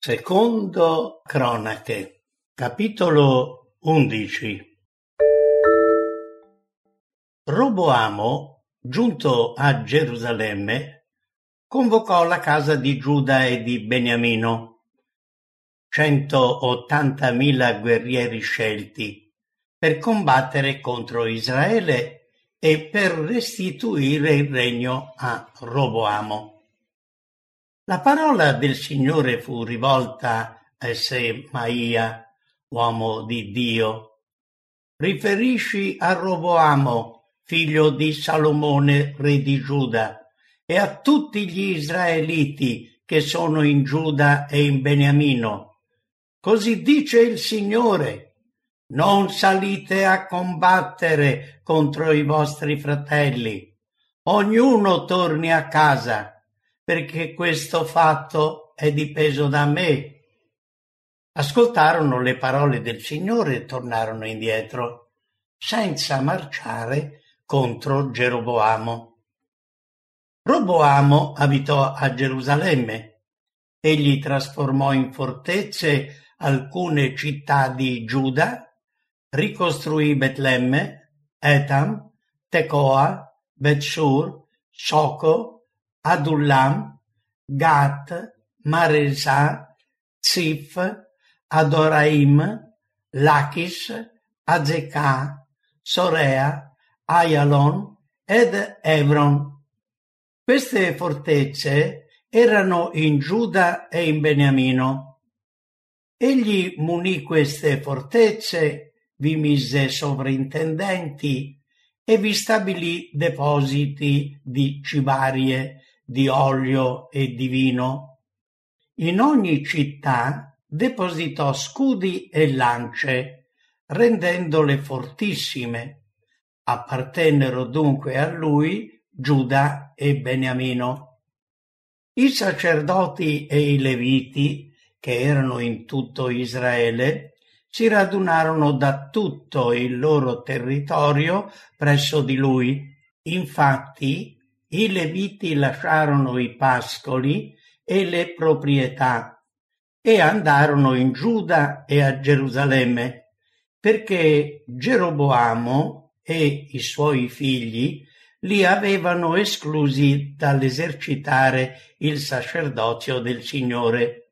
Secondo Cronache, capitolo 11. Roboamo, giunto a Gerusalemme, convocò la casa di Giuda e di Beniamino, 180.000 guerrieri scelti, per combattere contro Israele e per restituire il regno a Roboamo. La parola del Signore fu rivolta a Semaia, uomo di Dio. Riferisci a Roboamo, figlio di Salomone, re di Giuda, e a tutti gli israeliti che sono in Giuda e in Beniamino. Così dice il Signore: non salite a combattere contro i vostri fratelli. Ognuno torni a casa, perché questo fatto è dipeso da me. Ascoltarono le parole del Signore e tornarono indietro, senza marciare contro Geroboamo. Roboamo abitò a Gerusalemme. Egli trasformò in fortezze alcune città di Giuda, ricostruì Betlemme, Etam, Tecoa, Betsur, Soco, Adullam, Gat, Maresa, Zif, Adoraim, Lachis, Azekah, Sorea, Ayalon ed Hebron. Queste fortezze erano in Giuda e in Beniamino. Egli munì queste fortezze, vi mise sovrintendenti e vi stabilì depositi di cibarie, di olio e di vino. In ogni città depositò scudi e lance, rendendole fortissime. Appartennero dunque a lui Giuda e Beniamino. I sacerdoti e i leviti, che erano in tutto Israele, si radunarono da tutto il loro territorio presso di lui. Infatti, i leviti lasciarono i pascoli e le proprietà e andarono in Giuda e a Gerusalemme, perché Geroboamo e i suoi figli li avevano esclusi dall'esercitare il sacerdozio del Signore.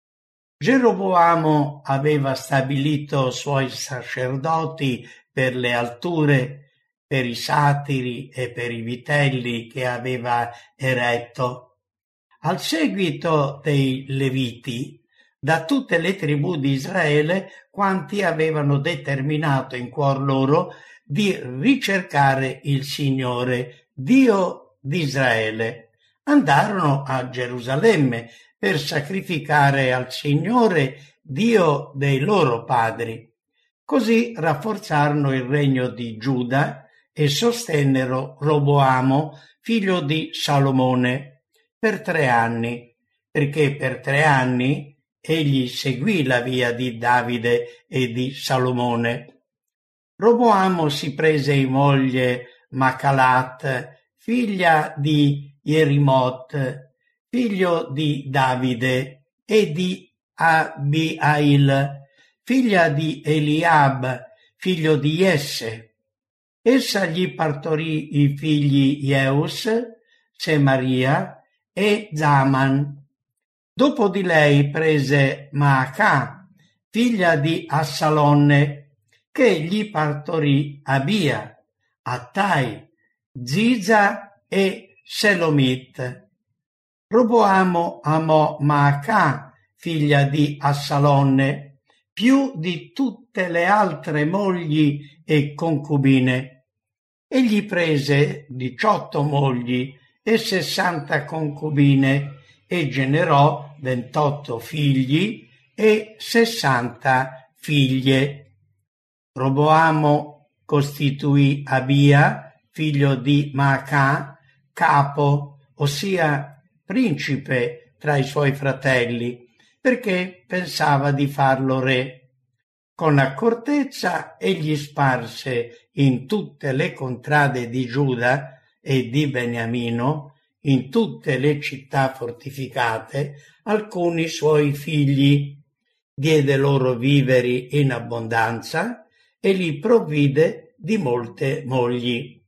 Geroboamo aveva stabilito suoi sacerdoti per le alture, per i satiri e per i vitelli che aveva eretto. Al seguito dei Leviti, da tutte le tribù di Israele, quanti avevano determinato in cuor loro di ricercare il Signore, Dio di Israele, andarono a Gerusalemme per sacrificare al Signore, Dio dei loro padri. Così rafforzarono il regno di Giuda e sostennero Roboamo, figlio di Salomone, per 3 anni, perché per 3 anni egli seguì la via di Davide e di Salomone. Roboamo si prese in moglie Macalat, figlia di Jerimot, figlio di Davide, e di Abiail, figlia di Eliab, figlio di Jesse. Essa gli partorì i figli Jeus, Semaria e Zaman. Dopo di lei prese Maacà, figlia di Assalonne, che gli partorì Abia, Attai, Ziza e Selomit. Roboamo amò Maacà, figlia di Assalonne, più di tutte le altre mogli e concubine. Egli prese 18 mogli e 60 concubine e generò 28 figli e 60 figlie. Roboamo costituì Abia, figlio di Maacà, capo, ossia principe tra i suoi fratelli, perché pensava di farlo re. Con accortezza egli sparse in tutte le contrade di Giuda e di Beniamino in tutte le città fortificate alcuni suoi figli, diede loro viveri in abbondanza e li provvide di molte mogli.